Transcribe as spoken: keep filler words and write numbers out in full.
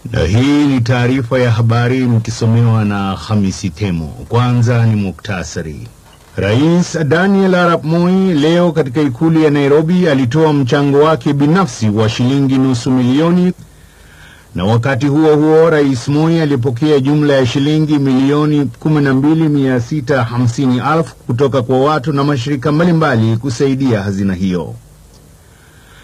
Na hii ni taarifa ya habari mkisomewa na Hamisi Temo. Kwanza ni muktasari. Rais Daniel Arap Moi leo katika ikulu ya Nairobi alitoa mchango wake binafsi wa shilingi nusu milioni, na wakati huo huo Rais Moi alipokea jumla ya shilingi milioni kumi na mbili mia sita hamsini elfu kutoka kwa watu na mashirika mbalimbali kusaidia hazina hiyo.